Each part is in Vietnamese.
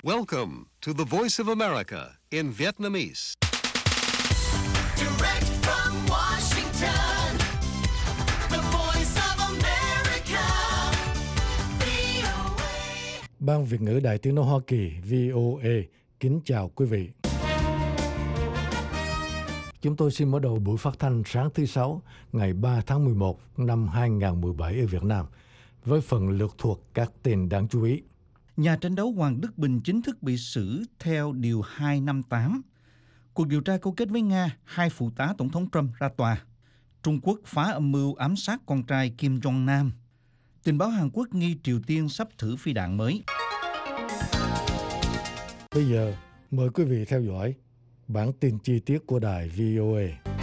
Welcome to the Voice of America in Vietnamese. Direct from Washington, the Voice of America, VOA. Ban Việt ngữ Đài Tiếng nói Hoa Kỳ VOA kính chào quý vị. Chúng tôi xin mở đầu buổi phát thanh sáng thứ Sáu, ngày 3 tháng 11 năm 2017 ở Việt Nam, với phần lược thuộc các tin đáng chú ý. Nhà tranh đấu Hoàng Đức Bình chính thức bị xử theo Điều 258. Cuộc điều tra câu kết với Nga, 2 phụ tá Tổng thống Trump ra tòa. Trung Quốc phá âm mưu ám sát con trai Kim Jong-nam. Tình báo Hàn Quốc nghi Triều Tiên sắp thử phi đạn mới. Bây giờ, mời quý vị theo dõi bản tin chi tiết của đài VOA.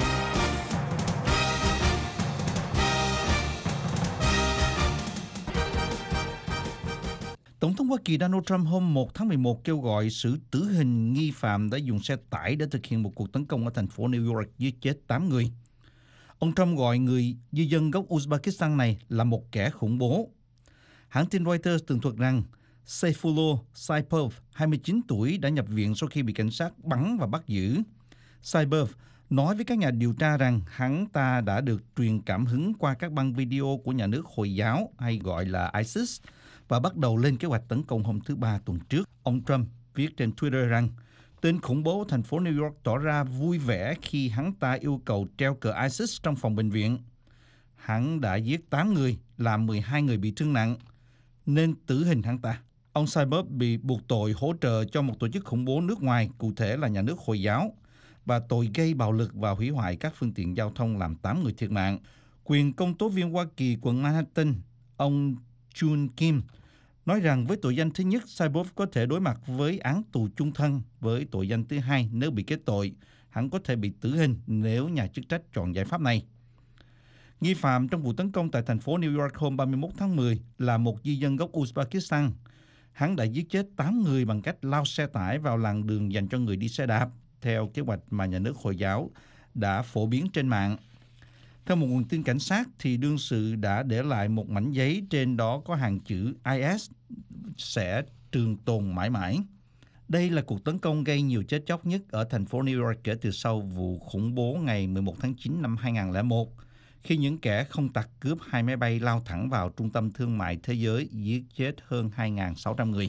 Tổng thống Hoa Kỳ Donald Trump hôm 1 tháng 11 kêu gọi xử tử hình nghi phạm đã dùng xe tải để thực hiện một cuộc tấn công ở thành phố New York giết chết 8 người. Ông Trump gọi người di dân gốc Uzbekistan này là một kẻ khủng bố. Hãng tin Reuters tường thuật rằng Sayfullo Saipov, 29 tuổi, đã nhập viện sau khi bị cảnh sát bắn và bắt giữ. Saipov nói với các nhà điều tra rằng hắn ta đã được truyền cảm hứng qua các băng video của nhà nước Hồi giáo hay gọi là ISIS và bắt đầu lên kế hoạch tấn công hôm thứ Ba tuần trước. Ông Trump viết trên Twitter rằng tên khủng bố thành phố New York tỏ ra vui vẻ khi hắn ta yêu cầu treo cờ ISIS trong phòng bệnh viện. Hắn đã giết 8 người, làm 12 người bị thương nặng, nên tử hình hắn ta. Ông Saipov bị buộc tội hỗ trợ cho một tổ chức khủng bố nước ngoài, cụ thể là nhà nước Hồi giáo, và tội gây bạo lực và hủy hoại các phương tiện giao thông làm 8 người thiệt mạng. Quyền công tố viên Hoa Kỳ quận Manhattan, ông Jun Kim, nói rằng với tội danh thứ nhất, Saipov có thể đối mặt với án tù chung thân. Với tội danh thứ hai, nếu bị kết tội, hắn có thể bị tử hình nếu nhà chức trách chọn giải pháp này. Nghi phạm trong vụ tấn công tại thành phố New York hôm 31 tháng 10 là một di dân gốc Uzbekistan. Hắn đã giết chết 8 người bằng cách lao xe tải vào làn đường dành cho người đi xe đạp, theo kế hoạch mà nhà nước Hồi giáo đã phổ biến trên mạng. Theo một nguồn tin cảnh sát, thì đương sự đã để lại một mảnh giấy trên đó có hàng chữ IS sẽ trường tồn mãi mãi. Đây là cuộc tấn công gây nhiều chết chóc nhất ở thành phố New York kể từ sau vụ khủng bố ngày 11 tháng 9 năm 2001, khi những kẻ không tặc cướp 2 máy bay lao thẳng vào trung tâm thương mại thế giới, giết chết hơn 2.600 người.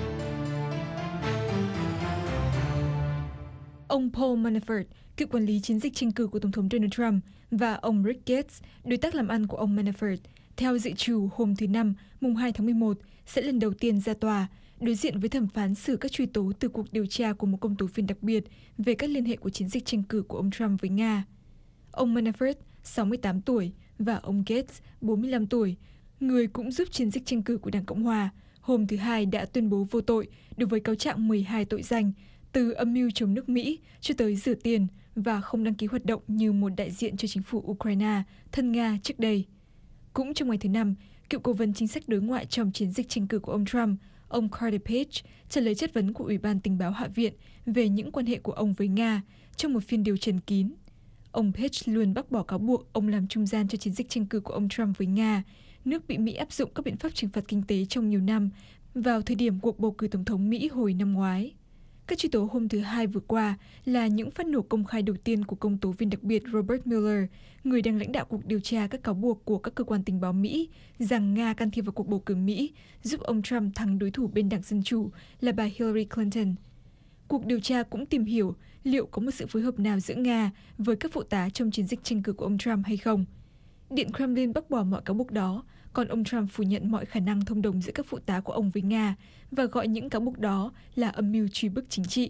Ông Paul Manafort, cựu quản lý chiến dịch tranh cử của Tổng thống Donald Trump, và ông Rick Gates, đối tác làm ăn của ông Manafort, theo dự trù hôm thứ Năm, mùng 2 tháng 11, sẽ lần đầu tiên ra tòa, đối diện với thẩm phán xử các truy tố từ cuộc điều tra của một công tố viên đặc biệt về các liên hệ của chiến dịch tranh cử của ông Trump với Nga. Ông Manafort, 68 tuổi, và ông Gates, 45 tuổi, người cũng giúp chiến dịch tranh cử của Đảng Cộng Hòa, hôm thứ Hai đã tuyên bố vô tội đối với cáo trạng 12 tội danh, từ âm mưu chống nước Mỹ cho tới rửa tiền và không đăng ký hoạt động như một đại diện cho chính phủ Ukraine thân Nga trước đây. Cũng trong ngày thứ Năm, cựu cố vấn chính sách đối ngoại trong chiến dịch tranh cử của ông Trump, ông Carter Page, trả lời chất vấn của Ủy ban Tình báo Hạ viện về những quan hệ của ông với Nga trong một phiên điều trần kín. Ông Page luôn bác bỏ cáo buộc ông làm trung gian cho chiến dịch tranh cử của ông Trump với Nga, nước bị Mỹ áp dụng các biện pháp trừng phạt kinh tế trong nhiều năm vào thời điểm cuộc bầu cử tổng thống Mỹ hồi năm ngoái. Các truy tố hôm thứ Hai vừa qua là những phát nổ công khai đầu tiên của công tố viên đặc biệt Robert Mueller, người đang lãnh đạo cuộc điều tra các cáo buộc của các cơ quan tình báo Mỹ rằng Nga can thiệp vào cuộc bầu cử Mỹ, giúp ông Trump thắng đối thủ bên Đảng Dân Chủ là bà Hillary Clinton. Cuộc điều tra cũng tìm hiểu liệu có một sự phối hợp nào giữa Nga với các phụ tá trong chiến dịch tranh cử của ông Trump hay không. Điện Kremlin bác bỏ mọi cáo buộc đó, còn ông Trump phủ nhận mọi khả năng thông đồng giữa các phụ tá của ông với Nga và gọi những cáo buộc đó là âm mưu truy bức chính trị.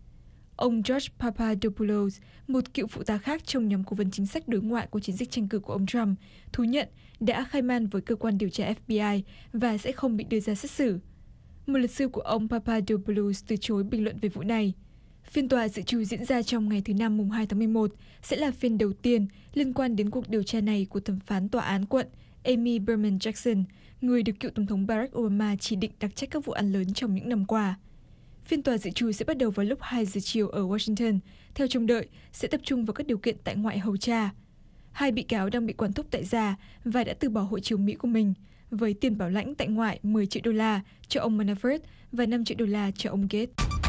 Ông George Papadopoulos, một cựu phụ tá khác trong nhóm cố vấn chính sách đối ngoại của chiến dịch tranh cử của ông Trump, thú nhận đã khai man với cơ quan điều tra FBI và sẽ không bị đưa ra xét xử. Một luật sư của ông Papadopoulos từ chối bình luận về vụ này. Phiên tòa dự trù diễn ra trong ngày thứ Năm mùng 2 tháng 11 sẽ là phiên đầu tiên liên quan đến cuộc điều tra này của thẩm phán tòa án quận Amy Berman Jackson, người được cựu Tổng thống Barack Obama chỉ định đặc trách các vụ án lớn trong những năm qua. Phiên tòa dự trù sẽ bắt đầu vào lúc 2 giờ chiều ở Washington, theo trông đợi sẽ tập trung vào các điều kiện tại ngoại hầu tra. 2 bị cáo đang bị quản thúc tại gia và đã từ bỏ hộ chiếu Mỹ của mình, với tiền bảo lãnh tại ngoại 10 triệu đô la cho ông Manafort và 5 triệu đô la cho ông Gates.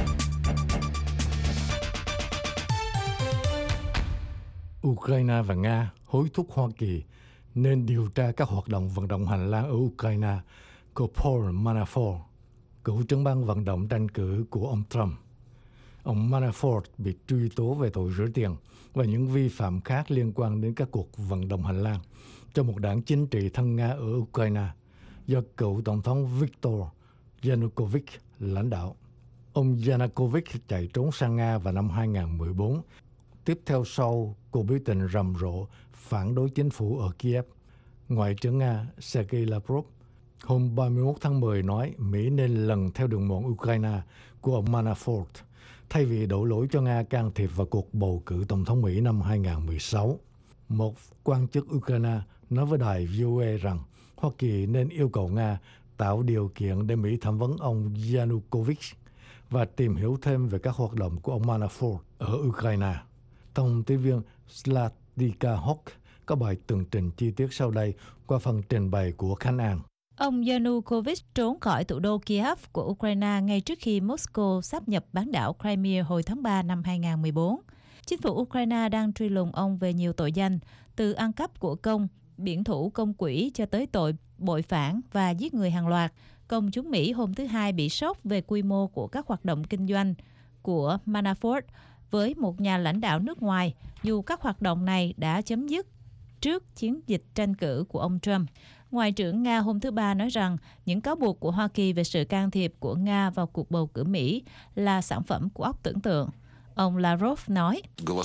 Ukraine và Nga hối thúc Hoa Kỳ nên điều tra các hoạt động vận động hành lang ở Ukraine của Paul Manafort, cựu trưởng ban vận động tranh cử của ông Trump. Ông Manafort bị truy tố về tội rửa tiền và những vi phạm khác liên quan đến các cuộc vận động hành lang cho một đảng chính trị thân Nga ở Ukraine do cựu Tổng thống Viktor Yanukovych lãnh đạo. Ông Yanukovych chạy trốn sang Nga vào năm 2014, tiếp theo sau cuộc biểu tình rầm rộ phản đối chính phủ ở Kiev. Ngoại trưởng Nga Sergei Lavrov hôm 31 tháng 10 nói Mỹ nên lần theo đường mòn Ukraine của ông Manafort, thay vì đổ lỗi cho Nga can thiệp vào cuộc bầu cử tổng thống Mỹ năm 2016. Một quan chức Ukraine nói với đài VOA rằng Hoa Kỳ nên yêu cầu Nga tạo điều kiện để Mỹ thẩm vấn ông Yanukovych và tìm hiểu thêm về các hoạt động của ông Manafort ở Ukraine. Thông tin viên Zlatica Hock có bài tường trình chi tiết sau đây qua phần trình bày của Khánh An. Ông Yanukovych trốn khỏi thủ đô Kiev của Ukraine ngay trước khi Moscow sáp nhập bán đảo Crimea hồi tháng 3 năm 2014. Chính phủ Ukraine đang truy lùng ông về nhiều tội danh, từ ăn cắp của công, biển thủ công quỹ cho tới tội bội phản và giết người hàng loạt. Công chúng Mỹ hôm thứ Hai bị sốc về quy mô của các hoạt động kinh doanh của Manafort với một nhà lãnh đạo nước ngoài, dù các hoạt động này đã chấm dứt trước chiến dịch tranh cử của ông Trump. Ngoại trưởng Nga hôm thứ Ba nói rằng những cáo buộc của Hoa Kỳ về sự can thiệp của Nga vào cuộc bầu cử Mỹ là sản phẩm của óc tưởng tượng. Ông Lavrov nói,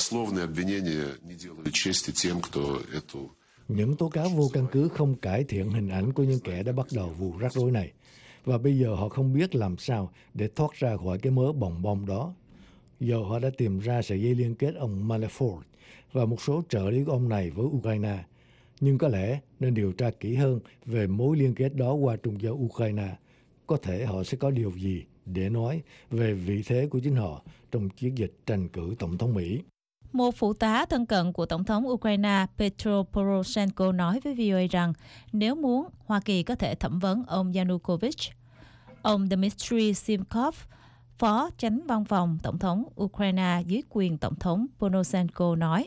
những tố cáo vô căn cứ không cải thiện hình ảnh của những kẻ đã bắt đầu vụ rắc rối này. Và bây giờ họ không biết làm sao để thoát ra khỏi cái mớ bòng bong đó. Giờ họ đã tìm ra sợi dây liên kết ông Manafort và một số trợ lý của ông này với Ukraine. Nhưng có lẽ nên điều tra kỹ hơn về mối liên kết đó qua trung giao Ukraine. Có thể họ sẽ có điều gì để nói về vị thế của chính họ trong chiến dịch tranh cử tổng thống Mỹ. Một phụ tá thân cận của Tổng thống Ukraine Petro Poroshenko nói với VOA rằng nếu muốn, Hoa Kỳ có thể thẩm vấn ông Yanukovych. Ông Dmitry Simkov, phó chánh văn phòng Tổng thống Ukraine dưới quyền Tổng thống Poroshenko nói,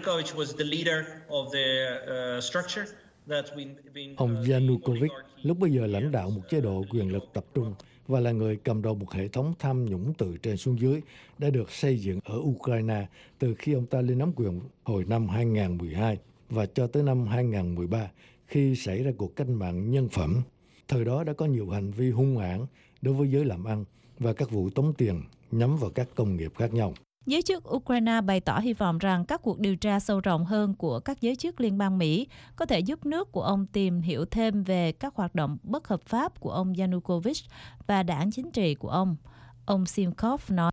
ông Yanukovych lúc bây giờ lãnh đạo một chế độ quyền lực tập trung và là người cầm đầu một hệ thống tham nhũng từ trên xuống dưới đã được xây dựng ở Ukraine từ khi ông ta lên nắm quyền hồi năm 2012 và cho tới năm 2013 khi xảy ra cuộc cách mạng nhân phẩm. Thời đó đã có nhiều hành vi hung hãn đối với giới làm ăn và các vụ tống tiền nhắm vào các công nghiệp khác nhau. Giới chức Ukraine bày tỏ hy vọng rằng các cuộc điều tra sâu rộng hơn của các giới chức liên bang Mỹ có thể giúp nước của ông tìm hiểu thêm về các hoạt động bất hợp pháp của ông Yanukovych và đảng chính trị của ông. Ông Simkov nói,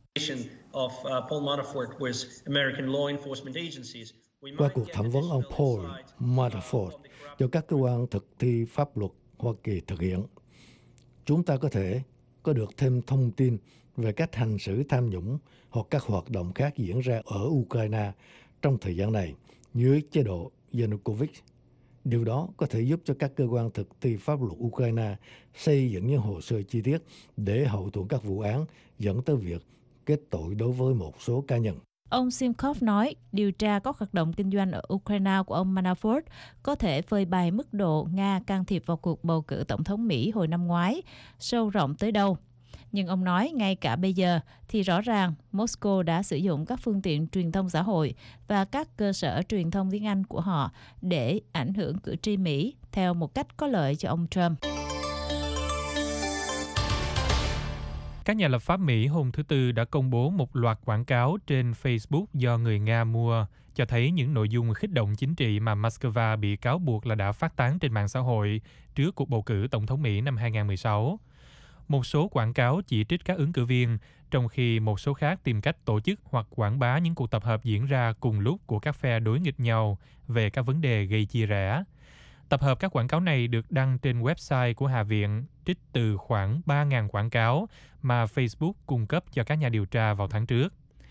qua cuộc thẩm vấn ông Paul Manafort do các cơ quan thực thi pháp luật Hoa Kỳ thực hiện, chúng ta có thể có được thêm thông tin về cách hành xử tham nhũng hoặc các hoạt động khác diễn ra ở Ukraine trong thời gian này dưới chế độ Yanukovych. Điều đó có thể giúp cho các cơ quan thực thi pháp luật Ukraine xây dựng những hồ sơ chi tiết để hậu thuẫn các vụ án dẫn tới việc kết tội đối với một số cá nhân. Ông Simkov nói điều tra các hoạt động kinh doanh ở Ukraine của ông Manafort có thể phơi bày mức độ Nga can thiệp vào cuộc bầu cử tổng thống Mỹ hồi năm ngoái, sâu rộng tới đâu. Nhưng ông nói ngay cả bây giờ thì rõ ràng Moscow đã sử dụng các phương tiện truyền thông xã hội và các cơ sở truyền thông tiếng Anh của họ để ảnh hưởng cử tri Mỹ theo một cách có lợi cho ông Trump. Các nhà lập pháp Mỹ hôm thứ Tư đã công bố một loạt quảng cáo trên Facebook do người Nga mua, cho thấy những nội dung khích động chính trị mà Moscow bị cáo buộc là đã phát tán trên mạng xã hội trước cuộc bầu cử tổng thống Mỹ năm 2016. Một số quảng cáo chỉ trích các ứng cử viên, trong khi một số khác tìm cách tổ chức hoặc quảng bá những cuộc tập hợp diễn ra cùng lúc của các phe đối nghịch nhau về các vấn đề gây chia rẽ. Tập hợp các quảng cáo này được đăng trên website của Hạ viện, trích từ khoảng 3.000 quảng cáo mà Facebook cung cấp cho các nhà điều tra vào tháng trước.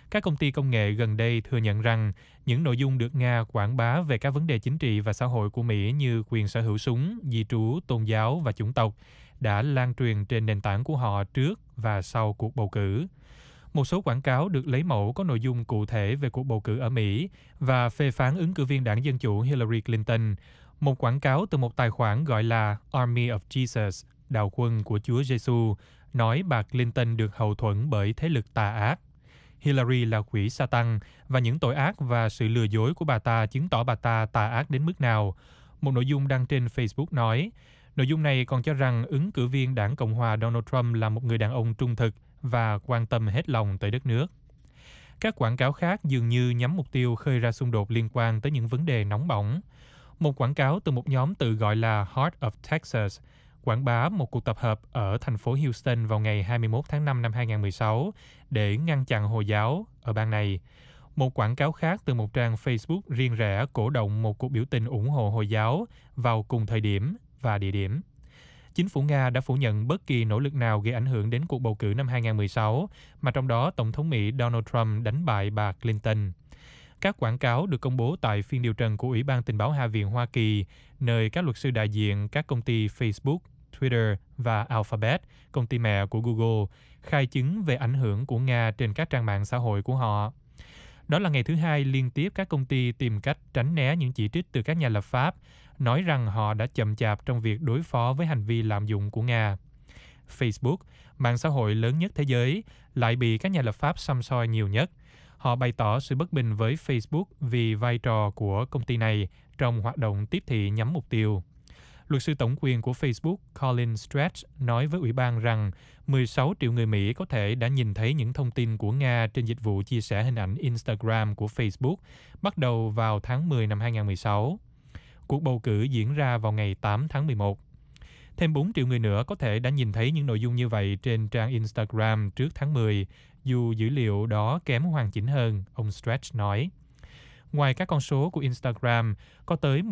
Các công ty công nghệ gần đây thừa nhận rằng những nội dung được Nga quảng bá về các vấn đề chính trị và xã hội của Mỹ như quyền sở hữu súng, di trú, tôn giáo và chủng tộc đã lan truyền trên nền tảng của họ trước và sau cuộc bầu cử. Một số quảng cáo được lấy mẫu có nội dung cụ thể về cuộc bầu cử ở Mỹ và phê phán ứng cử viên đảng Dân Chủ Hillary Clinton. Một quảng cáo từ một tài khoản gọi là Army of Jesus, đạo quân của Chúa Giêsu, nói bà Clinton được hậu thuẫn bởi thế lực tà ác. Hillary là quỷ Satan và những tội ác và sự lừa dối của bà ta chứng tỏ bà ta tà ác đến mức nào. Một nội dung đăng trên Facebook nói, nội dung này còn cho rằng ứng cử viên đảng Cộng hòa Donald Trump là một người đàn ông trung thực và quan tâm hết lòng tới đất nước. Các quảng cáo khác dường như nhắm mục tiêu khơi ra xung đột liên quan tới những vấn đề nóng bỏng. Một quảng cáo từ một nhóm tự gọi là Heart of Texas quảng bá một cuộc tập hợp ở thành phố Houston vào ngày 21 tháng 5 năm 2016 để ngăn chặn Hồi giáo ở bang này. Một quảng cáo khác từ một trang Facebook riêng rẽ cổ động một cuộc biểu tình ủng hộ Hồi giáo vào cùng thời điểm và địa điểm. Chính phủ Nga đã phủ nhận bất kỳ nỗ lực nào gây ảnh hưởng đến cuộc bầu cử năm 2016, mà trong đó Tổng thống Mỹ Donald Trump đánh bại bà Clinton. Các quảng cáo được công bố tại phiên điều trần của Ủy ban Tình báo Hạ viện Hoa Kỳ, nơi các luật sư đại diện các công ty Facebook, Twitter và Alphabet, công ty mẹ của Google, khai chứng về ảnh hưởng của Nga trên các trang mạng xã hội của họ. Đó là ngày thứ hai liên tiếp các công ty tìm cách tránh né những chỉ trích từ các nhà lập pháp, nói rằng họ đã chậm chạp trong việc đối phó với hành vi lạm dụng của Nga. Facebook, mạng xã hội lớn nhất thế giới, lại bị các nhà lập pháp săm soi nhiều nhất. Họ bày tỏ sự bất bình với Facebook vì vai trò của công ty này trong hoạt động tiếp thị nhắm mục tiêu. Luật sư tổng quyền của Facebook Colin Stretch nói với Ủy ban rằng 16 triệu người Mỹ có thể đã nhìn thấy những thông tin của Nga trên dịch vụ chia sẻ hình ảnh Instagram của Facebook bắt đầu vào tháng 10 năm 2016. Cuộc bầu cử diễn ra vào ngày 8 tháng 11. Thêm 4 triệu người nữa có thể đã nhìn thấy những nội dung như vậy trên trang Instagram trước tháng 10, dù dữ liệu đó kém hoàn chỉnh hơn, ông Stretch nói. Ngoài các con số của Instagram, có tới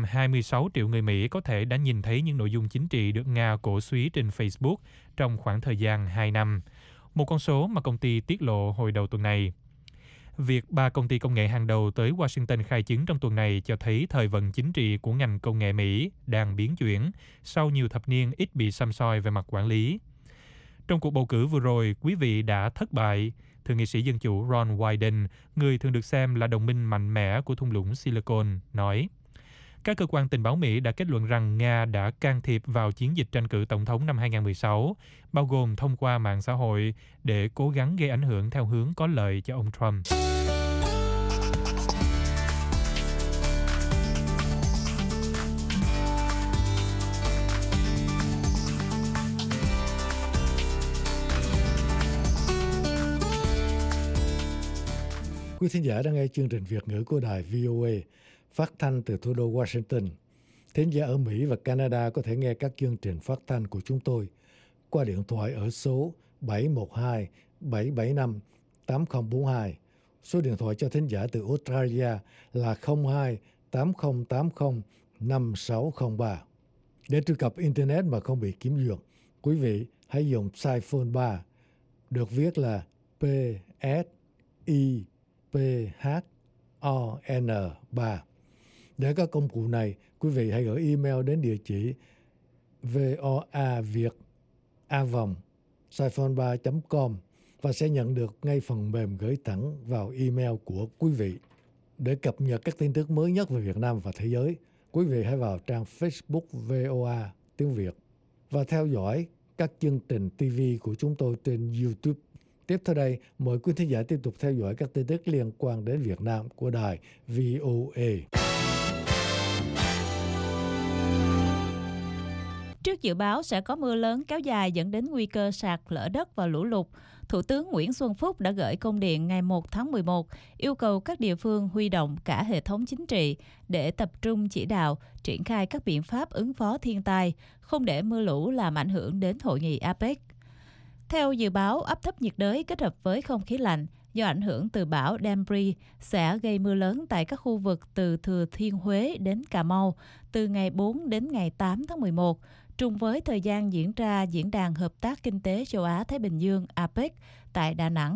126 triệu người Mỹ có thể đã nhìn thấy những nội dung chính trị được Nga cổ suý trên Facebook trong khoảng thời gian 2 năm, một con số mà công ty tiết lộ hồi đầu tuần này. Việc 3 công ty công nghệ hàng đầu tới Washington khai chứng trong tuần này cho thấy thời vận chính trị của ngành công nghệ Mỹ đang biến chuyển sau nhiều thập niên ít bị săm soi về mặt quản lý. Trong cuộc bầu cử vừa rồi, quý vị đã thất bại. Thượng nghị sĩ Dân Chủ Ron Wyden, người thường được xem là đồng minh mạnh mẽ của thung lũng Silicon, nói các cơ quan tình báo Mỹ đã kết luận rằng Nga đã can thiệp vào chiến dịch tranh cử tổng thống năm 2016, bao gồm thông qua mạng xã hội để cố gắng gây ảnh hưởng theo hướng có lợi cho ông Trump. Quý thính giả đang nghe chương trình Việt ngữ của đài VOA phát thanh từ thủ đô Washington. Thính giả ở Mỹ và Canada có thể nghe các chương trình phát thanh của chúng tôi qua điện thoại ở số 712-775-8042. Số điện thoại cho thính giả từ Australia là 02-8080-5603. Để truy cập Internet mà không bị kiểm duyệt, quý vị hãy dùng Saiphone 3, được viết là PSIPHON3. Để các công cụ này, quý vị hãy gửi email đến địa chỉ voaviet@saiphone3.com và sẽ nhận được ngay phần mềm gửi thẳng vào email của quý vị. Để cập nhật các tin tức mới nhất về Việt Nam và thế giới, quý vị hãy vào trang Facebook VOA tiếng Việt và theo dõi các chương trình TV của chúng tôi trên YouTube. Tiếp theo đây, mời quý thính giả tiếp tục theo dõi các tin tức liên quan đến Việt Nam của đài VOA. Trước dự báo sẽ có mưa lớn kéo dài dẫn đến nguy cơ sạt lở đất và lũ lụt, Thủ tướng Nguyễn Xuân Phúc đã gửi công điện ngày 1 tháng 11 yêu cầu các địa phương huy động cả hệ thống chính trị để tập trung chỉ đạo, triển khai các biện pháp ứng phó thiên tai, không để mưa lũ làm ảnh hưởng đến hội nghị APEC. Theo dự báo, áp thấp nhiệt đới kết hợp với không khí lạnh do ảnh hưởng từ bão Dembri sẽ gây mưa lớn tại các khu vực từ Thừa Thiên Huế đến Cà Mau từ ngày 4 đến ngày 8 tháng 11, trùng với thời gian diễn ra Diễn đàn Hợp tác Kinh tế Châu Á-Thái Bình Dương APEC tại Đà Nẵng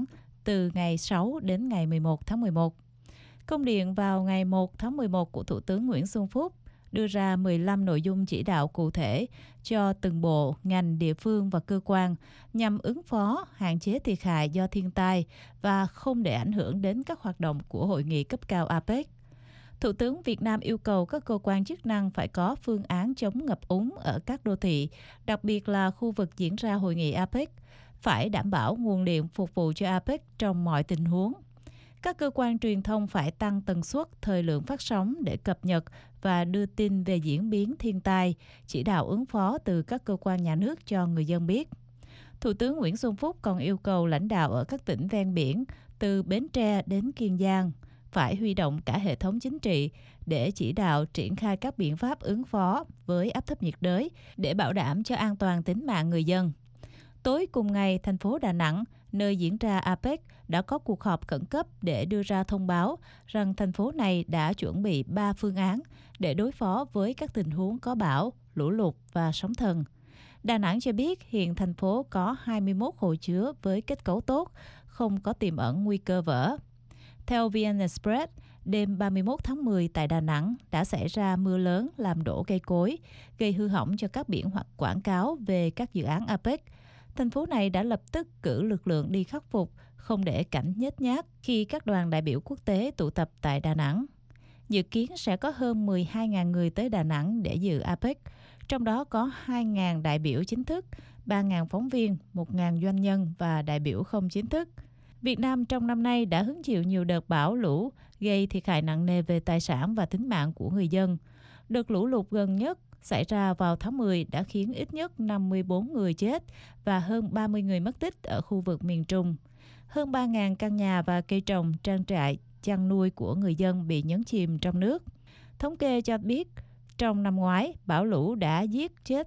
từ ngày 6 đến ngày 11 tháng 11. Công điện vào ngày 1 tháng 11 của Thủ tướng Nguyễn Xuân Phúc đưa ra 15 nội dung chỉ đạo cụ thể cho từng bộ, ngành, địa phương và cơ quan nhằm ứng phó, hạn chế thiệt hại do thiên tai và không để ảnh hưởng đến các hoạt động của hội nghị cấp cao APEC. Thủ tướng Việt Nam yêu cầu các cơ quan chức năng phải có phương án chống ngập úng ở các đô thị, đặc biệt là khu vực diễn ra hội nghị APEC, phải đảm bảo nguồn điện phục vụ cho APEC trong mọi tình huống. Các cơ quan truyền thông phải tăng tần suất, thời lượng phát sóng để cập nhật và đưa tin về diễn biến thiên tai, chỉ đạo ứng phó từ các cơ quan nhà nước cho người dân biết. Thủ tướng Nguyễn Xuân Phúc còn yêu cầu lãnh đạo ở các tỉnh ven biển, từ Bến Tre đến Kiên Giang, phải huy động cả hệ thống chính trị để chỉ đạo triển khai các biện pháp ứng phó với áp thấp nhiệt đới để bảo đảm cho an toàn tính mạng người dân. Tối cùng ngày, thành phố Đà Nẵng, nơi diễn ra APEC, đã có cuộc họp khẩn cấp để đưa ra thông báo rằng thành phố này đã chuẩn bị 3 phương án để đối phó với các tình huống có bão, lũ lụt và sóng thần. Đà Nẵng cho biết hiện thành phố có 21 hồ chứa với kết cấu tốt, không có tiềm ẩn nguy cơ vỡ. Theo VN Express, đêm 31 tháng 10 tại Đà Nẵng đã xảy ra mưa lớn làm đổ cây cối, gây hư hỏng cho các biển hoặc quảng cáo về các dự án APEC. Thành phố này đã lập tức cử lực lượng đi khắc phục, không để cảnh nhếch nhác khi các đoàn đại biểu quốc tế tụ tập tại Đà Nẵng. Dự kiến sẽ có hơn 12.000 người tới Đà Nẵng để dự APEC, trong đó có 2.000 đại biểu chính thức, 3.000 phóng viên, 1.000 doanh nhân và đại biểu không chính thức. Việt Nam trong năm nay đã hứng chịu nhiều đợt bão lũ, gây thiệt hại nặng nề về tài sản và tính mạng của người dân. Đợt lũ lụt gần nhất xảy ra vào tháng 10 đã khiến ít nhất 54 người chết và hơn 30 người mất tích ở khu vực miền Trung. Hơn 3.000 căn nhà và cây trồng, trang trại, chăn nuôi của người dân bị nhấn chìm trong nước. Thống kê cho biết, trong năm ngoái, bão lũ đã giết chết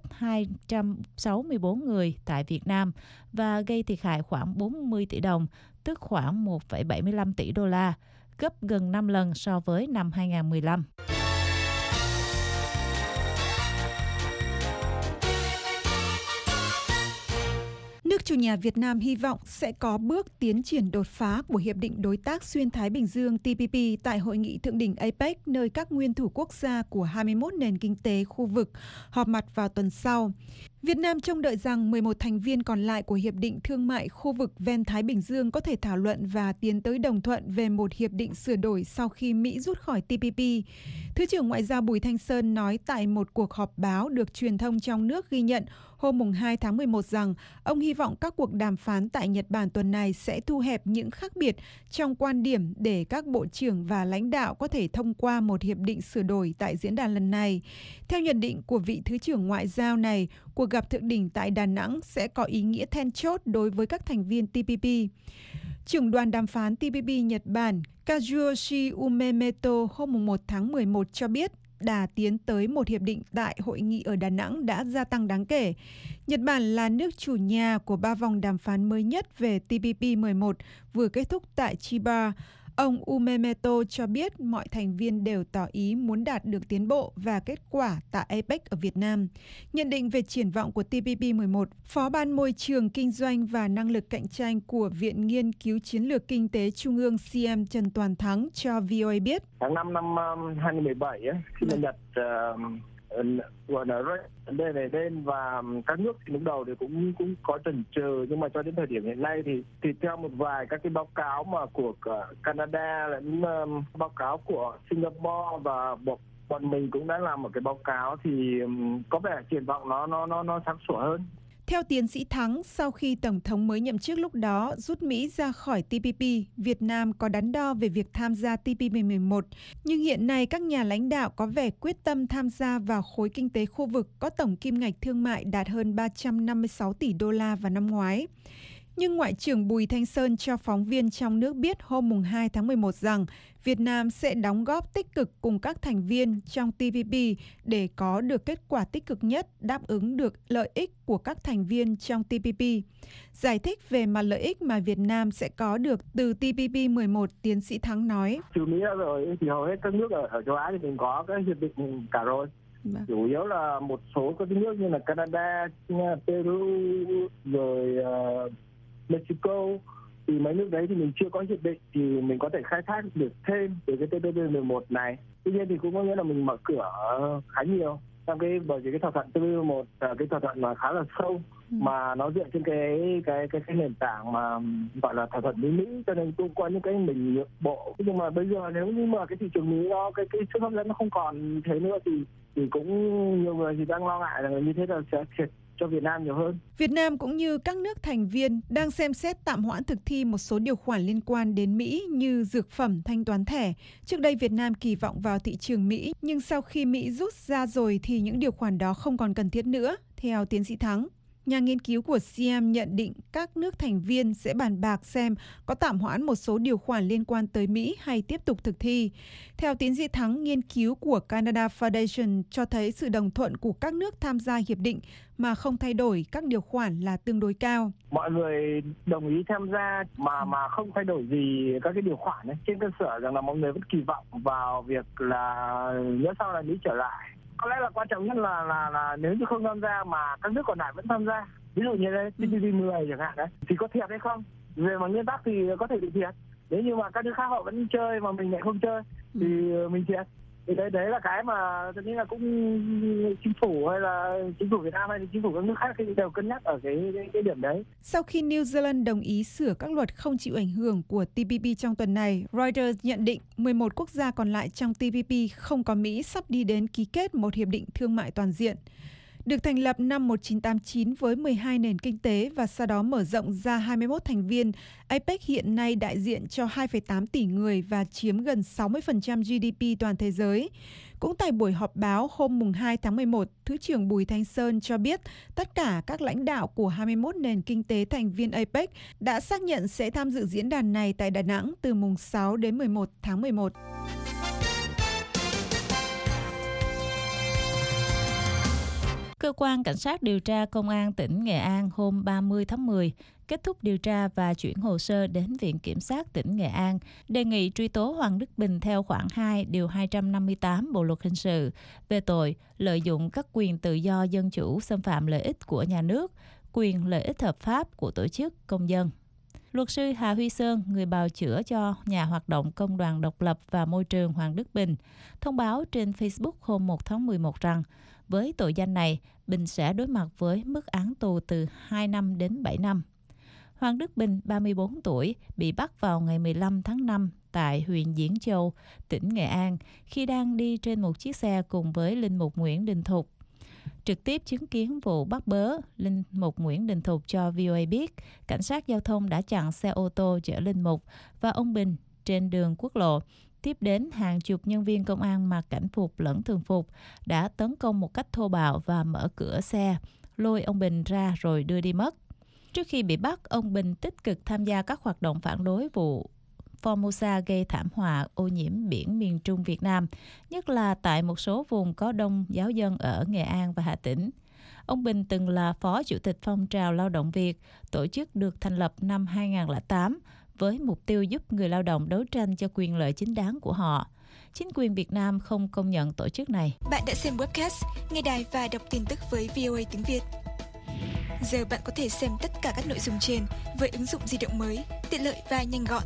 264 người tại Việt Nam và gây thiệt hại khoảng 40 tỷ đồng, tức khoảng 1,75 tỷ đô la, gấp gần 5 lần so với năm 2015. Nước chủ nhà Việt Nam hy vọng sẽ có bước tiến triển đột phá của Hiệp định Đối tác Xuyên Thái Bình Dương TPP tại Hội nghị Thượng đỉnh APEC, nơi các nguyên thủ quốc gia của 21 nền kinh tế khu vực họp mặt vào tuần sau. Việt Nam trông đợi rằng 11 thành viên còn lại của Hiệp định Thương mại khu vực ven Thái Bình Dương có thể thảo luận và tiến tới đồng thuận về một hiệp định sửa đổi sau khi Mỹ rút khỏi TPP. Thứ trưởng Ngoại giao Bùi Thanh Sơn nói tại một cuộc họp báo được truyền thông trong nước ghi nhận hôm 2 tháng 11 rằng ông hy vọng các cuộc đàm phán tại Nhật Bản tuần này sẽ thu hẹp những khác biệt trong quan điểm để các bộ trưởng và lãnh đạo có thể thông qua một hiệp định sửa đổi tại diễn đàn lần này. Theo nhận định của vị Thứ trưởng Ngoại giao này, cuộc gặp thượng đỉnh tại Đà Nẵng sẽ có ý nghĩa then chốt đối với các thành viên TPP. Trưởng đoàn đàm phán TPP Nhật Bản Kazuyoshi Umemeto hôm 1 tháng 11 cho biết đà tiến tới một hiệp định tại hội nghị ở Đà Nẵng đã gia tăng đáng kể. Nhật Bản là nước chủ nhà của 3 vòng đàm phán mới nhất về TPP 11 vừa kết thúc tại Chiba. Ông Umemeto cho biết mọi thành viên đều tỏ ý muốn đạt được tiến bộ và kết quả tại APEC ở Việt Nam. Nhận định về triển vọng của TPP 11, Phó ban Môi trường Kinh doanh và Năng lực cạnh tranh của Viện Nghiên cứu Chiến lược Kinh tế Trung ương CM Trần Toàn Thắng cho VOA biết. Tháng 5 năm 2017, khi mà Nhật gọi là vấn đề này lên và các nước thì lúc đầu thì cũng có chần chừ, nhưng mà cho đến thời điểm hiện nay thì theo một vài các cái báo cáo mà của Canada lẫn báo cáo của Singapore và bọn mình cũng đã làm một cái báo cáo thì có vẻ triển vọng nó sáng sủa hơn. Theo tiến sĩ Thắng, sau khi Tổng thống mới nhậm chức lúc đó rút Mỹ ra khỏi TPP, Việt Nam có đắn đo về việc tham gia TPP 11. Nhưng hiện nay các nhà lãnh đạo có vẻ quyết tâm tham gia vào khối kinh tế khu vực có tổng kim ngạch thương mại đạt hơn 356 tỷ đô la vào năm ngoái. Nhưng Ngoại trưởng Bùi Thanh Sơn cho phóng viên trong nước biết hôm 2 tháng 11 rằng Việt Nam sẽ đóng góp tích cực cùng các thành viên trong TPP để có được kết quả tích cực nhất đáp ứng được lợi ích của các thành viên trong TPP. Giải thích về mặt lợi ích mà Việt Nam sẽ có được từ TPP 11, tiến sĩ Thắng nói. Trừ Mỹ rồi thì hầu hết các nước ở châu Á thì mình có cái hiệp định cả rồi. Chủ yếu là một số các nước như là Canada, Peru, rồi Mexico thì mấy nước đấy thì mình chưa có hiệp định thì mình có thể khai thác được thêm từ cái TPP-11 này. Tuy nhiên thì cũng có nghĩa là mình mở cửa khá nhiều trong bởi vì cái thỏa thuận TPP-11 là cái thỏa thuận mà khá là sâu, mà nó dựa trên cái nền tảng mà gọi là thỏa thuận với Mỹ, cho nên cũng có những cái mình nhượng bộ. Nhưng mà bây giờ nếu như mà cái thị trường Mỹ nó cái sức hấp dẫn nó không còn thế nữa thì cũng nhiều người thì đang lo ngại là như thế là sẽ thiệt cho Việt Nam nhiều hơn. Việt Nam cũng như các nước thành viên đang xem xét tạm hoãn thực thi một số điều khoản liên quan đến Mỹ như dược phẩm, thanh toán thẻ. Trước đây Việt Nam kỳ vọng vào thị trường Mỹ, nhưng sau khi Mỹ rút ra rồi thì những điều khoản đó không còn cần thiết nữa, theo tiến sĩ Thắng. Nhà nghiên cứu của CM nhận định các nước thành viên sẽ bàn bạc xem có tạm hoãn một số điều khoản liên quan tới Mỹ hay tiếp tục thực thi. Theo tiến sĩ Thắng, nghiên cứu của Canada Foundation cho thấy sự đồng thuận của các nước tham gia hiệp định mà không thay đổi các điều khoản là tương đối cao. Mọi người đồng ý tham gia mà không thay đổi gì các cái điều khoản ấy, trên cơ sở rằng là mọi người vẫn kỳ vọng vào việc là nhớ sau là Mỹ trở lại. Có lẽ là quan trọng nhất là nếu như không tham gia mà các nước còn lại vẫn tham gia, ví dụ như đây TPP-10 chẳng hạn đấy, thì có thiệt hay không? Về mặt nguyên tắc thì có thể bị thiệt. Nếu như mà các nước khác họ vẫn chơi mà mình lại không chơi thì mình thiệt. Thì đấy là cái mà tôi nghĩ là cũng chính phủ hay là chính phủ Việt Nam hay là chính phủ các nước khác thì đều cân nhắc ở cái điểm đấy. Sau khi New Zealand đồng ý sửa các luật không chịu ảnh hưởng của TPP trong tuần này, Reuters nhận định 11 quốc gia còn lại trong TPP không có Mỹ sắp đi đến ký kết một hiệp định thương mại toàn diện. Được thành lập năm 1989 với 12 nền kinh tế và sau đó mở rộng ra 21 thành viên, APEC hiện nay đại diện cho 2,8 tỷ người và chiếm gần 60% GDP toàn thế giới. Cũng tại buổi họp báo hôm 2 tháng 11, Thứ trưởng Bùi Thanh Sơn cho biết tất cả các lãnh đạo của 21 nền kinh tế thành viên APEC đã xác nhận sẽ tham dự diễn đàn này tại Đà Nẵng từ mùng 6 đến 11 tháng 11. Cơ quan Cảnh sát điều tra Công an tỉnh Nghệ An hôm 30 tháng 10 kết thúc điều tra và chuyển hồ sơ đến Viện Kiểm sát tỉnh Nghệ An, đề nghị truy tố Hoàng Đức Bình theo khoản 2 điều 258 Bộ luật hình sự về tội lợi dụng các quyền tự do dân chủ xâm phạm lợi ích của nhà nước, quyền lợi ích hợp pháp của tổ chức công dân. Luật sư Hà Huy Sơn, người bào chữa cho nhà hoạt động Công đoàn Độc lập và Môi trường Hoàng Đức Bình, thông báo trên Facebook hôm 1 tháng 11 rằng với tội danh này, Bình sẽ đối mặt với mức án tù từ 2 năm đến 7 năm. Hoàng Đức Bình, 34 tuổi, bị bắt vào ngày 15 tháng 5 tại huyện Diễn Châu, tỉnh Nghệ An, khi đang đi trên một chiếc xe cùng với linh mục Nguyễn Đình Thục. Trực tiếp chứng kiến vụ bắt bớ, linh mục Nguyễn Đình Thục cho VOA biết, cảnh sát giao thông đã chặn xe ô tô chở linh mục và ông Bình trên đường quốc lộ. Tiếp đến, hàng chục nhân viên công an mặc cảnh phục lẫn thường phục đã tấn công một cách thô bạo và mở cửa xe, lôi ông Bình ra rồi đưa đi mất. Trước khi bị bắt, ông Bình tích cực tham gia các hoạt động phản đối vụ Formosa gây thảm họa ô nhiễm biển miền Trung Việt Nam, nhất là tại một số vùng có đông giáo dân ở Nghệ An và Hà Tĩnh. Ông Bình từng là Phó Chủ tịch Phong trào Lao động Việt, tổ chức được thành lập năm 2008, với mục tiêu giúp người lao động đấu tranh cho quyền lợi chính đáng của họ. Chính quyền Việt Nam không công nhận tổ chức này. Bạn đã xem webcast, nghe đài và đọc tin tức với VOA tiếng Việt. Giờ bạn có thể xem tất cả các nội dung trên với ứng dụng di động mới, tiện lợi và nhanh gọn.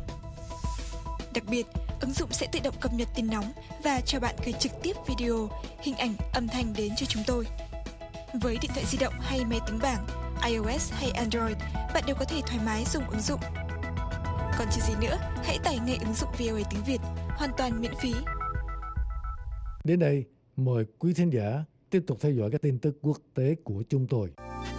Đặc biệt, ứng dụng sẽ tự động cập nhật tin nóng và cho bạn gửi trực tiếp video, hình ảnh, âm thanh đến cho chúng tôi. Với điện thoại di động hay máy tính bảng, iOS hay Android, bạn đều có thể thoải mái dùng ứng dụng. Còn chờ gì nữa, hãy tải ngay ứng dụng VOA tiếng Việt, hoàn toàn miễn phí. Đến đây, mời quý thính giả tiếp tục theo dõi các tin tức quốc tế của chúng tôi.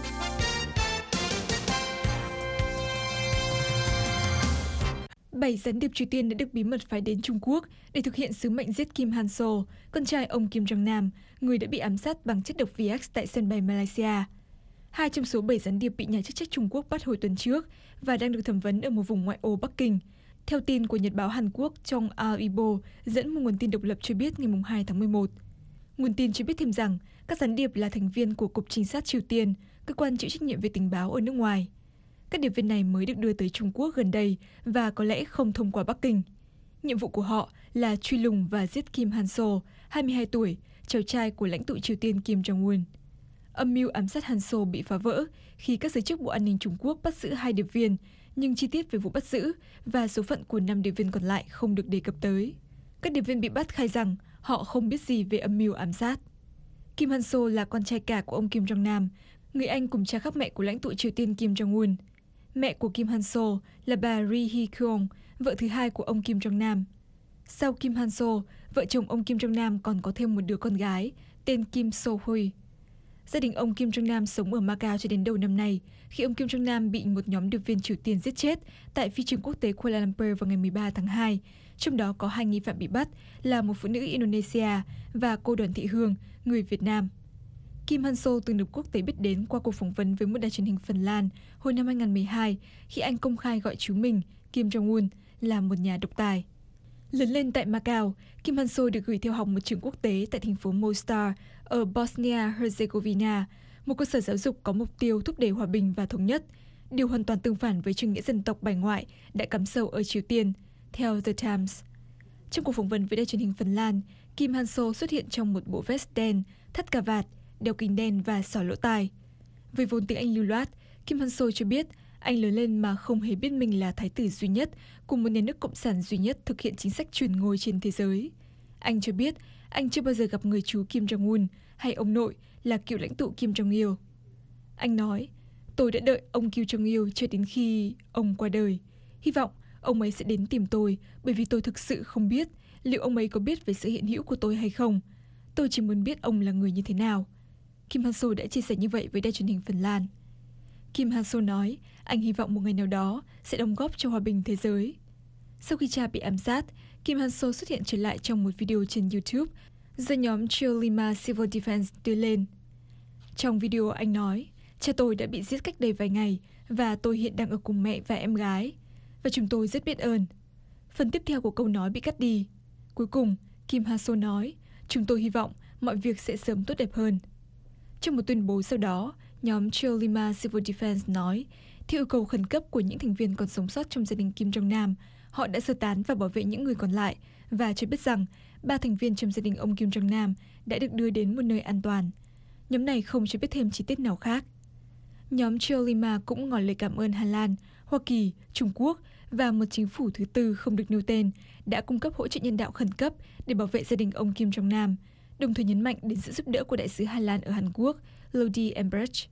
Bảy gián điệp Triều Tiên đã được bí mật phái đến Trung Quốc để thực hiện sứ mệnh giết Kim Han Sol, con trai ông Kim Jong Nam, người đã bị ám sát bằng chất độc VX tại sân bay Malaysia. 2 trong số 7 gián điệp bị nhà chức trách Trung Quốc bắt hồi tuần trước và đang được thẩm vấn ở một vùng ngoại ô Bắc Kinh. Theo tin của Nhật báo Hàn Quốc Chong Al-Ibo dẫn một nguồn tin độc lập cho biết ngày 2 tháng 11. Nguồn tin cho biết thêm rằng các gián điệp là thành viên của Cục Trinh sát Triều Tiên, cơ quan chịu trách nhiệm về tình báo ở nước ngoài. Các điệp viên này mới được đưa tới Trung Quốc gần đây và có lẽ không thông qua Bắc Kinh. Nhiệm vụ của họ là truy lùng và giết Kim Han Sol, 22 tuổi, cháu trai của lãnh tụ Triều Tiên Kim Jong-un. Âm mưu ám sát Han Sol bị phá vỡ khi các giới chức Bộ An ninh Trung Quốc bắt giữ 2 điệp viên nhưng chi tiết về vụ bắt giữ và số phận của 5 điệp viên còn lại không được đề cập tới. Các điệp viên bị bắt khai rằng họ không biết gì về âm mưu ám sát. Kim Han So là con trai cả của ông Kim Jong Nam, người anh cùng cha khác mẹ của lãnh tụ Triều Tiên Kim Jong Un. Mẹ của Kim Han So là bà Ri Hee Kyung, vợ thứ hai của ông Kim Jong Nam. Sau Kim Han So, vợ chồng ông Kim Jong Nam còn có thêm một đứa con gái tên Kim So Hui. Gia đình ông Kim Jong Nam sống ở Macau cho đến đầu năm nay, khi ông Kim Jong Nam bị một nhóm điệp viên Triều Tiên giết chết tại phi trường quốc tế Kuala Lumpur vào ngày 13 tháng 2. Trong đó có 2 nghi phạm bị bắt là một phụ nữ Indonesia và cô Đoàn Thị Hương, người Việt Nam. Kim Han So từng được quốc tế biết đến qua cuộc phỏng vấn với một đài truyền hình Phần Lan hồi năm 2012 khi anh công khai gọi chú mình, Kim Jong Un, là một nhà độc tài. Lớn lên tại Macau, Kim Han So được gửi theo học một trường quốc tế tại thành phố Mostar ở Bosnia-Herzegovina, một cơ sở giáo dục có mục tiêu thúc đẩy hòa bình và thống nhất, điều hoàn toàn tương phản với chủ nghĩa dân tộc bài ngoại đã cắm sâu ở Triều Tiên, theo The Times. Trong cuộc phỏng vấn với đài truyền hình Phần Lan, Kim Han So xuất hiện trong một bộ vest đen, thắt cà vạt, đeo kính đen và xỏ lỗ tai. Với vốn tiếng Anh lưu loát, Kim Han So cho biết anh lớn lên mà không hề biết mình là thái tử duy nhất của một nhà nước cộng sản duy nhất thực hiện chính sách truyền ngôi trên thế giới. Anh cho biết anh chưa bao giờ gặp người chú Kim Jong Un hay ông nội là cựu lãnh tụ Kim Jong Il. Anh nói, tôi đã đợi ông Kim Jong Il cho đến khi ông qua đời. Hy vọng ông ấy sẽ đến tìm tôi bởi vì tôi thực sự không biết liệu ông ấy có biết về sự hiện hữu của tôi hay không. Tôi chỉ muốn biết ông là người như thế nào. Kim Han So đã chia sẻ như vậy với đài truyền hình Phần Lan. Kim Han So nói anh hy vọng một ngày nào đó sẽ đóng góp cho hòa bình thế giới. Sau khi cha bị ám sát, Kim Han So xuất hiện trở lại trong một video trên YouTube do nhóm Cholima Civil Defense đưa lên. Trong video anh nói, cha tôi đã bị giết cách đây vài ngày và tôi hiện đang ở cùng mẹ và em gái. Và chúng tôi rất biết ơn. Phần tiếp theo của câu nói bị cắt đi. Cuối cùng, Kim Han So nói, chúng tôi hy vọng mọi việc sẽ sớm tốt đẹp hơn. Trong một tuyên bố sau đó, nhóm Cholima Civil Defense nói, theo yêu cầu khẩn cấp của những thành viên còn sống sót trong gia đình Kim Jong Nam, họ đã sơ tán và bảo vệ những người còn lại và cho biết rằng 3 thành viên trong gia đình ông Kim Jong Nam đã được đưa đến một nơi an toàn. Nhóm này không cho biết thêm chi tiết nào khác. Nhóm Cholima cũng ngỏ lời cảm ơn Hà Lan, Hoa Kỳ, Trung Quốc và một chính phủ thứ tư không được nêu tên đã cung cấp hỗ trợ nhân đạo khẩn cấp để bảo vệ gia đình ông Kim Jong Nam, đồng thời nhấn mạnh đến sự giúp đỡ của đại sứ Hà Lan ở Hàn Quốc, Lodi Embrecht.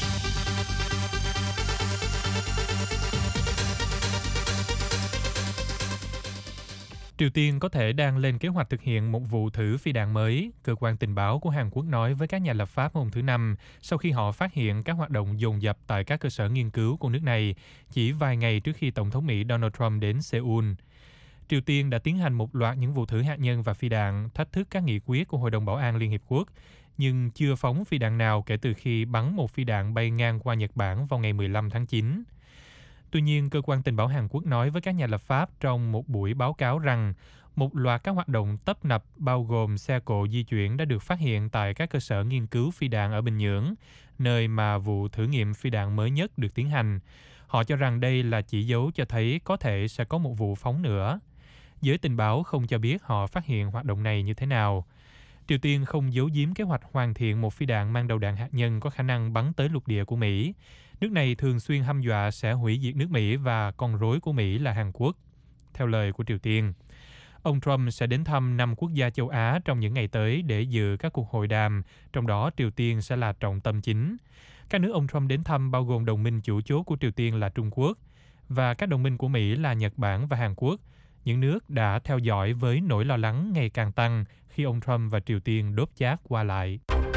Triều Tiên có thể đang lên kế hoạch thực hiện một vụ thử phi đạn mới, cơ quan tình báo của Hàn Quốc nói với các nhà lập pháp hôm thứ Năm sau khi họ phát hiện các hoạt động dồn dập tại các cơ sở nghiên cứu của nước này chỉ vài ngày trước khi Tổng thống Mỹ Donald Trump đến Seoul. Triều Tiên đã tiến hành một loạt những vụ thử hạt nhân và phi đạn thách thức các nghị quyết của Hội đồng Bảo an Liên Hiệp Quốc, nhưng chưa phóng phi đạn nào kể từ khi bắn một phi đạn bay ngang qua Nhật Bản vào ngày 15 tháng 9. Tuy nhiên, cơ quan tình báo Hàn Quốc nói với các nhà lập pháp trong một buổi báo cáo rằng một loạt các hoạt động tấp nập bao gồm xe cộ di chuyển đã được phát hiện tại các cơ sở nghiên cứu phi đạn ở Bình Nhưỡng, nơi mà vụ thử nghiệm phi đạn mới nhất được tiến hành. Họ cho rằng đây là chỉ dấu cho thấy có thể sẽ có một vụ phóng nữa. Giới tình báo không cho biết họ phát hiện hoạt động này như thế nào. Triều Tiên không giấu giếm kế hoạch hoàn thiện một phi đạn mang đầu đạn hạt nhân có khả năng bắn tới lục địa của Mỹ. Nước này thường xuyên hăm dọa sẽ hủy diệt nước Mỹ và con rối của Mỹ là Hàn Quốc, theo lời của Triều Tiên. Ông Trump sẽ đến thăm 5 quốc gia châu Á trong những ngày tới để dự các cuộc hội đàm, trong đó Triều Tiên sẽ là trọng tâm chính. Các nước ông Trump đến thăm bao gồm đồng minh chủ chốt của Triều Tiên là Trung Quốc, và các đồng minh của Mỹ là Nhật Bản và Hàn Quốc, những nước đã theo dõi với nỗi lo lắng ngày càng tăng khi ông Trump và Triều Tiên đốt chát qua lại.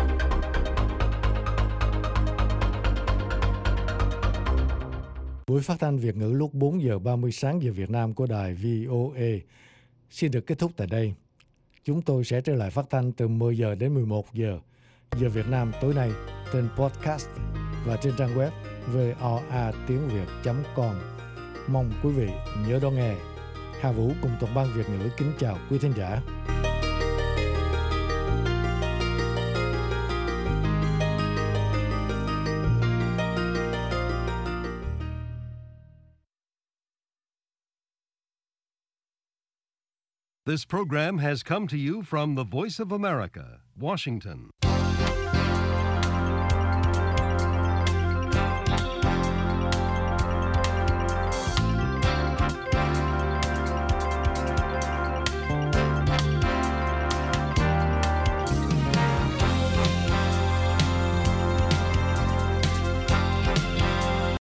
Buổi phát thanh Việt ngữ lúc 4 giờ 30 sáng giờ Việt Nam của đài VOA xin được kết thúc tại đây. Chúng tôi sẽ trở lại phát thanh từ 10 giờ đến 11 giờ giờ Việt Nam tối nay trên podcast và trên trang web voatiengviet.com. Mong quý vị nhớ đón nghe. Hà Vũ cùng toàn ban Việt ngữ kính chào quý thính giả. This program has come to you from the Voice of America, Washington.